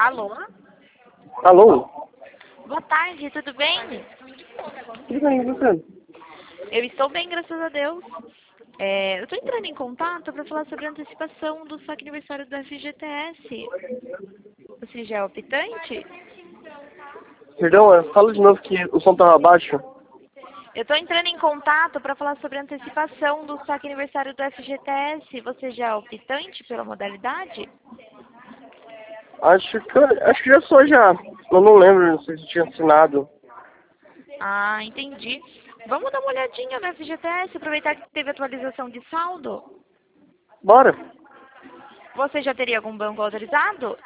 Alô? Alô? Boa tarde, tudo bem? Tudo bem, e você? Eu estou bem, graças a Deus. Eu estou entrando em contato para falar sobre a antecipação do saque aniversário do FGTS. Você já é optante? Perdão, fala de novo que o som estava baixo. Eu estou entrando em contato para falar sobre a antecipação do saque aniversário do FGTS. Você já é optante pela modalidade? Acho que já sou já. Eu não lembro, não sei se tinha assinado. Ah, entendi. Vamos dar uma olhadinha no FGTS, aproveitar que teve atualização de saldo. Bora. Você já teria algum banco autorizado?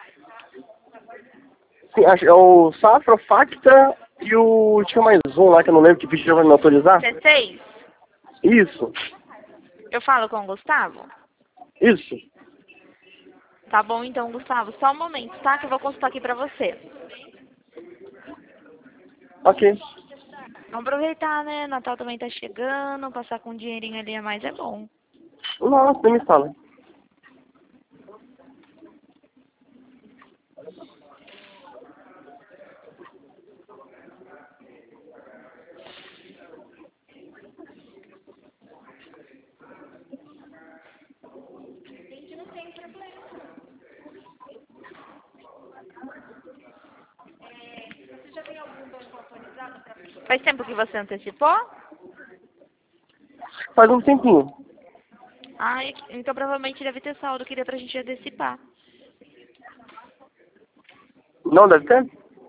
Sim, é o Safra, o Facta e o... tinha mais um lá que eu não lembro que pediu pra me autorizar. C6? Isso. Eu falo com o Gustavo? Isso. Tá bom então, Gustavo. Só um momento, tá? Que eu vou consultar aqui pra você. Ok. Vamos aproveitar, né? Natal também tá chegando, passar com um dinheirinho ali a mais é bom. Nossa, nem me fala. Faz tempo que você antecipou? Faz um tempinho. Ah, então provavelmente deve ter saldo que dê pra gente antecipar. Não deve ter?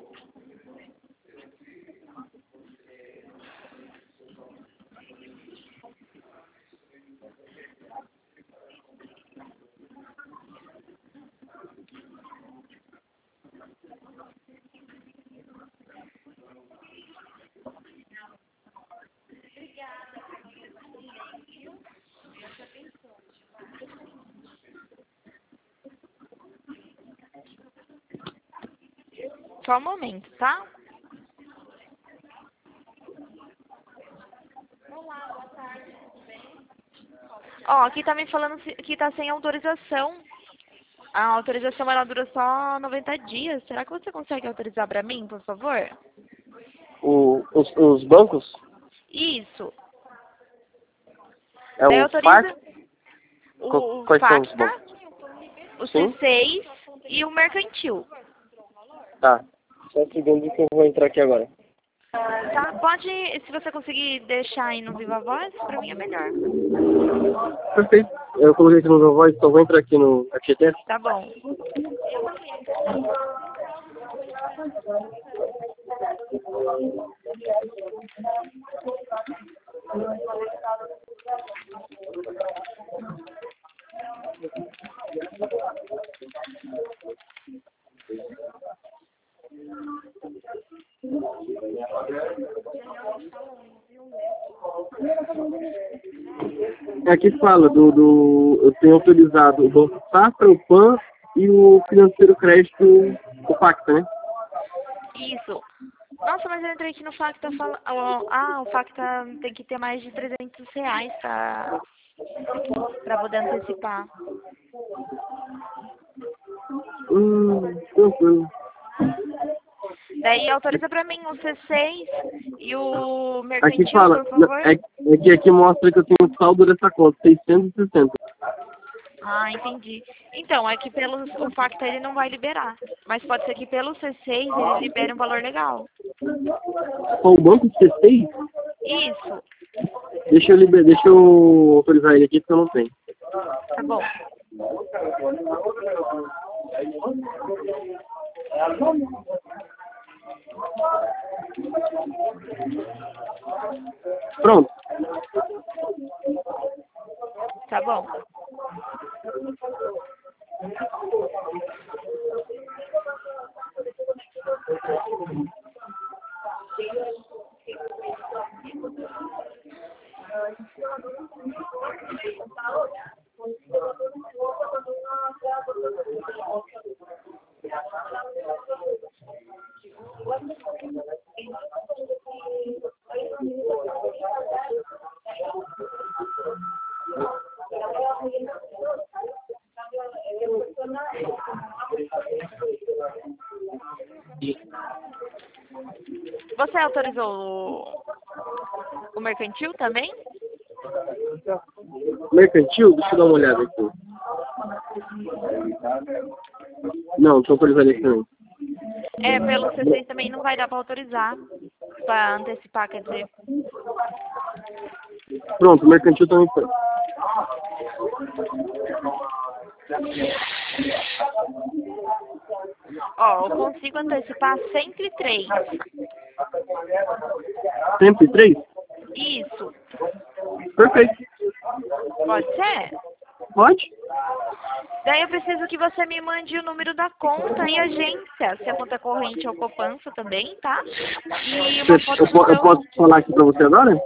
Só um momento, tá? Ó, aqui tá me falando que tá sem autorização. A autorização ela dura só 90 dias. Será que você consegue autorizar pra mim, por favor? Os bancos? Isso. É Daí o autoriza FAC? o Quais são os Facta, bancos? o Sim? C6 e o Mercantil. Tá. Só um segundo que eu vou entrar aqui agora. Tá? Pode, se você conseguir deixar aí no Viva Voz, pra mim é melhor. Perfeito. Eu coloquei aqui no meu voz, então vou entrar aqui no FGTS. Tá bom. Aqui fala eu tenho autorizado o Banco Safra, o PAN e o Financeiro Crédito, o Facta, né? Isso. Nossa, mas eu entrei aqui no Facta falando. Ah, o Facta tem que ter mais de R$ 300 pra poder antecipar. Tranquilo. Daí autoriza pra mim o C6 e o Aqui Mercantil, fala, por favor. aqui mostra que eu tenho saldo dessa conta, 660. Ah, entendi. Então, é que pelo o Facta ele não vai liberar. Mas pode ser que pelo C6 ele libere um valor legal. Qual o banco de C6? Isso, Deixa eu autorizar ele aqui porque eu não tenho. tá bom. Pronto. Tá bom. autorizou o mercantil também? Mercantil? Deixa eu dar uma olhada aqui. Não, estou autorizando isso também. Pelo C6 também não vai dar para autorizar, para antecipar, quer dizer. Pronto, o mercantil também foi. Ó, eu consigo antecipar 103. 103? Isso. Perfeito. Pode ser? Pode? Daí eu preciso que você me mande o número da conta e agência, se a conta é corrente ou poupança também, tá? E uma foto do Eu posso falar aqui para você agora?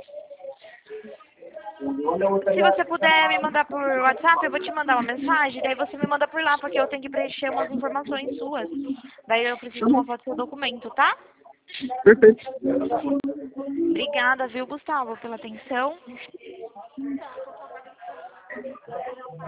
Se você puder me mandar por WhatsApp, eu vou te mandar uma mensagem, daí você me manda por lá, porque eu tenho que preencher umas informações suas. Daí eu preciso de uma foto do seu documento, tá? Perfeito. Obrigada, viu, Gustavo, pela atenção.